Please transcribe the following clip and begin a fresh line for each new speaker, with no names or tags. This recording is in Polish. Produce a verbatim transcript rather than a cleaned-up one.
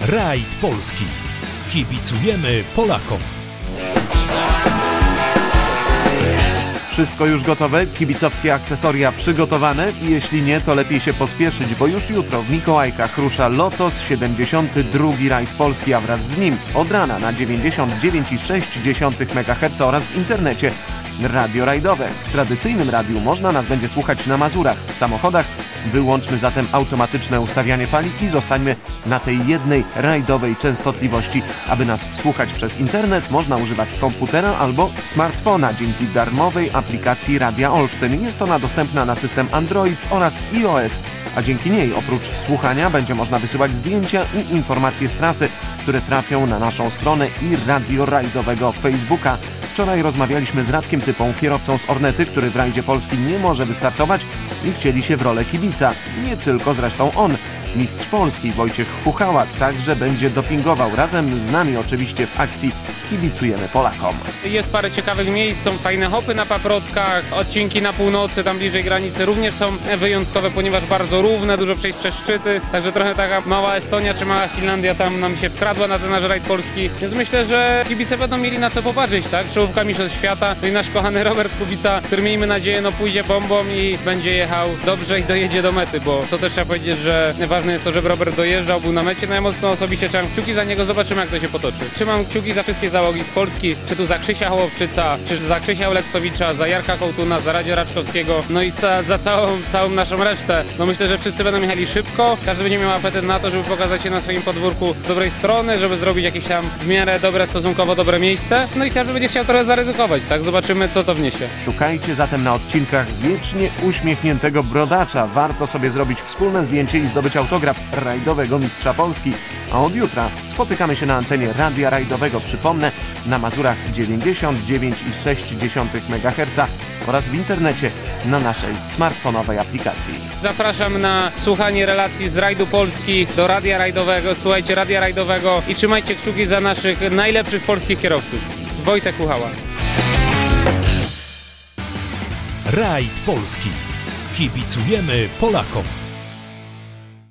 Rajd Polski. Kibicujemy Polakom.
Wszystko już gotowe? Kibicowskie akcesoria przygotowane? Jeśli nie, to lepiej się pospieszyć, bo już jutro w Mikołajkach rusza Lotos, siedemdziesiąty drugi Rajd Polski, a wraz z nim od rana na dziewięćdziesiąt dziewięć i sześć dziesiątych megaherca oraz w internecie Radio Rajdowe. W tradycyjnym radiu można nas będzie słuchać na Mazurach. W samochodach wyłączmy zatem automatyczne ustawianie fali i zostańmy na tej jednej rajdowej częstotliwości. Aby nas słuchać przez internet, można używać komputera albo smartfona dzięki darmowej aplikacji Radia Olsztyn. Jest ona dostępna na system Android oraz iOS, a dzięki niej oprócz słuchania będzie można wysyłać zdjęcia i informacje z trasy, które trafią na naszą stronę i Radio Rajdowego Facebooka. Wczoraj rozmawialiśmy z Radkiem Typą, kierowcą z Ornety, który w Rajdzie Polski nie może wystartować i wcieli się w rolę kibica. Nie tylko zresztą on. Mistrz Polski Wojciech Chuchała także będzie dopingował. Razem z nami oczywiście w akcji Kibicujemy Polakom.
Jest parę ciekawych miejsc, są fajne hopy na paprotkach, odcinki na północy, tam bliżej granicy również są wyjątkowe, ponieważ bardzo równe, dużo przejść przez szczyty, także trochę taka mała Estonia czy mała Finlandia tam nam się wkradła na ten nasz rajd polski, więc myślę, że kibice będą mieli na co popatrzeć, tak? Czołówka mistrzostw świata, no i nasz kochany Robert Kubica, który miejmy nadzieję, no pójdzie bombą i będzie jechał dobrze i dojedzie do mety, bo to też trzeba powiedzieć, że ważne jest to, żeby Robert dojeżdżał, był na mecie, no ja mocno osobiście trzymam kciuki za niego, zobaczymy jak to się potoczy. Trzymam kciuki za wszystkie załogi z Polski, czy tu za Krzysia Hołowczyca, czy za Krzysia Oleksowicza, za Jarka Kołtuna, za Radzia Raczkowskiego, no i za, za całą, całą naszą resztę. No myślę, że wszyscy będą jechali szybko, każdy będzie miał apetyt na to, żeby pokazać się na swoim podwórku z dobrej strony, żeby zrobić jakieś tam w miarę dobre, stosunkowo dobre miejsce, no i każdy będzie chciał trochę zaryzykować, tak? Zobaczymy co to wniesie.
Szukajcie zatem na odcinkach wiecznie uśmiechniętego brodacza. Warto sobie zrobić wspólne zdjęcie i zdobyć autograf rajdowego mistrza Polski. A od jutra spotykamy się na antenie Radia Rajdowego, przypomnę, na Mazurach dziewięćdziesiąt dziewięć i sześć dziesiątych megaherca oraz w internecie na naszej smartfonowej aplikacji.
Zapraszam na słuchanie relacji z Rajdu Polski do Radia Rajdowego. Słuchajcie Radia Rajdowego i trzymajcie kciuki za naszych najlepszych polskich kierowców. Wojtek Chuchała.
Rajd Polski. Kibicujemy Polakom.